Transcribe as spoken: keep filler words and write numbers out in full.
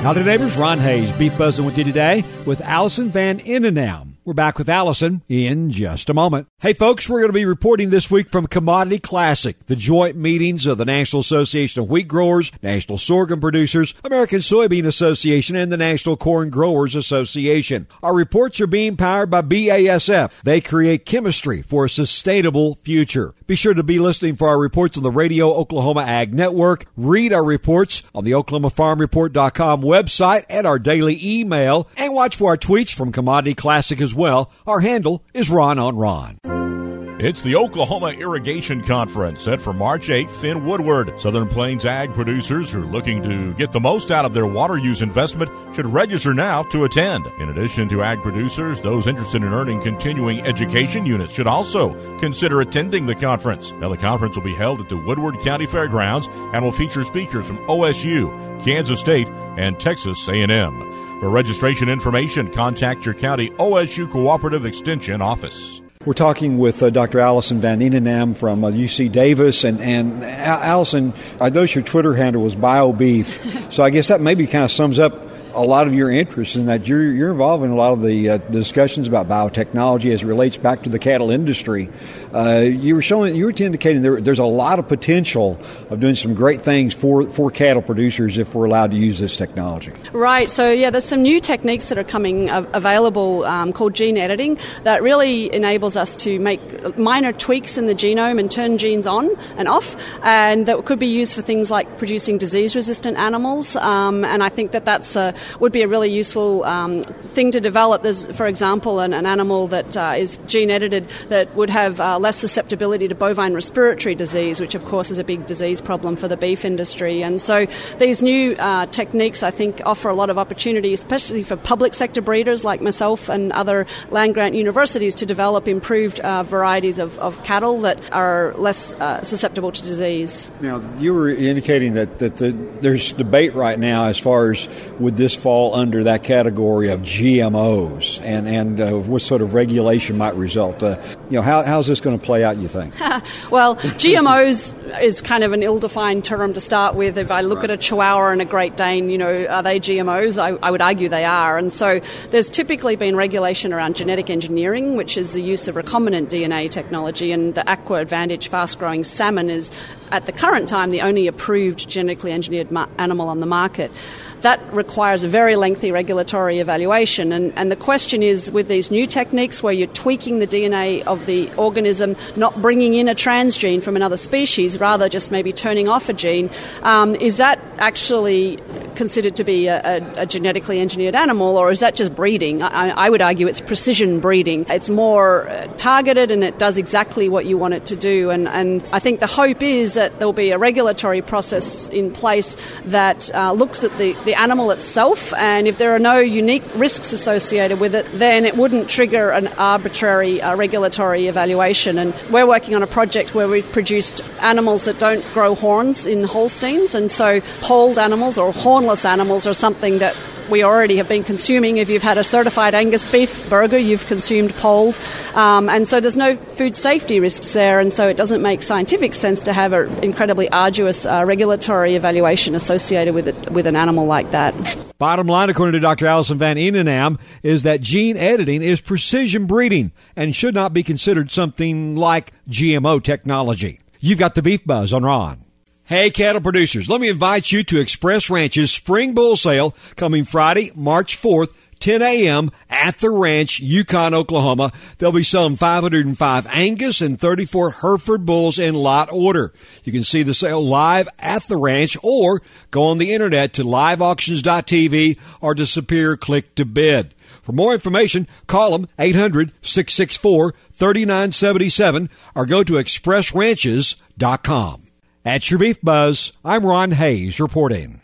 Howdy neighbors, Ron Hayes, Beef Buzzing with you today with Allison Van Innenam. We're back with Allison in just a moment. Hey folks, we're going to be reporting this week from Commodity Classic, the joint meetings of the National Association of Wheat Growers, National Sorghum Producers, American Soybean Association, and the National Corn Growers Association. Our reports are being powered by B A S F. They create chemistry for a sustainable future. Be sure to be listening for our reports on the Radio Oklahoma Ag Network. Read our reports on the Oklahoma Farm Report dot com website and our daily email. And watch for our tweets from Commodity Classic as well. Our handle is Ron on Ron. It's the Oklahoma Irrigation Conference set for March eighth in Woodward. Southern Plains ag producers who are looking to get the most out of their water use investment should register now to attend. In addition to ag producers, those interested in earning continuing education units should also consider attending the conference. Now, the conference will be held at the Woodward County Fairgrounds and will feature speakers from O S U, Kansas State, and Texas A and M. For registration information, contact your county O S U Cooperative Extension office. We're talking with uh, Doctor Allison Van Innenam from uh, U C Davis. And, and uh, Allison, I noticed your Twitter handle was BioBeef. So I guess that maybe kind of sums up a lot of your interest in that you're, you're involved in a lot of the uh, discussions about biotechnology as it relates back to the cattle industry. Uh, you were showing, you were indicating there, there's a lot of potential of doing some great things for, for cattle producers if we're allowed to use this technology. Right. So, yeah, there's some new techniques that are coming uh, available um, called gene editing that really enables us to make minor tweaks in the genome and turn genes on and off, and that could be used for things like producing disease-resistant animals. Um, and I think that that's a would be a really useful um, thing to develop. There's, for example, an, an animal that uh, is gene-edited that would have uh, less susceptibility to bovine respiratory disease, which, of course, is a big disease problem for the beef industry. And so these new uh, techniques, I think, offer a lot of opportunity, especially for public sector breeders like myself and other land-grant universities to develop improved uh, varieties of, of cattle that are less uh, susceptible to disease. Now, you were indicating that, that the, there's debate right now as far as would this fall under that category of G M Os, and and uh, what sort of regulation might result. Uh, you know, how how's this going to play out, you think? Well, G M Os is kind of an ill-defined term to start with. If I look right. at a Chihuahua and a Great Dane, you know, are they G M Os? I, I would argue they are. And so there's typically been regulation around genetic engineering, which is the use of recombinant D N A technology, and the Aqua Advantage fast-growing salmon is, at the current time, the only approved genetically engineered ma- animal on the market. That requires a very lengthy regulatory evaluation. And, and the question is, with these new techniques where you're tweaking the D N A of the organism, not bringing in a transgene from another species, rather just maybe turning off a gene, um, is that actually considered to be a, a, a genetically engineered animal, or is that just breeding? I, I would argue it's precision breeding. It's more targeted and it does exactly what you want it to do. And, and I think the hope is that there'll be a regulatory process in place that uh, looks at the, the animal itself, and if there are no unique risks associated with it, then it wouldn't trigger an arbitrary uh, regulatory evaluation. And we're working on a project where we've produced animals that don't grow horns in Holsteins, and so polled animals or hornless animals are something that we already have been consuming. If you've had a certified Angus beef burger, you've consumed polled. Um, and so there's no food safety risks there, and so it doesn't make scientific sense to have an incredibly arduous uh, regulatory evaluation associated with it, with an animal like that. Bottom line, according to Doctor Allison Van Innenam, is that gene editing is precision breeding and should not be considered something like G M O technology. You've got the Beef Buzz on Ron. Hey, cattle producers, let me invite you to Express Ranch's Spring Bull Sale coming Friday, March fourth, ten a.m. at the ranch, Yukon, Oklahoma. They'll be selling five hundred five Angus and thirty-four Hereford bulls in lot order. You can see the sale live at the ranch or go on the internet to live auctions dot t v or to Superior Click to Bid. For more information, call them eight hundred, six six four, three nine seven seven or go to express ranches dot com. At your Beef Buzz, I'm Ron Hayes reporting.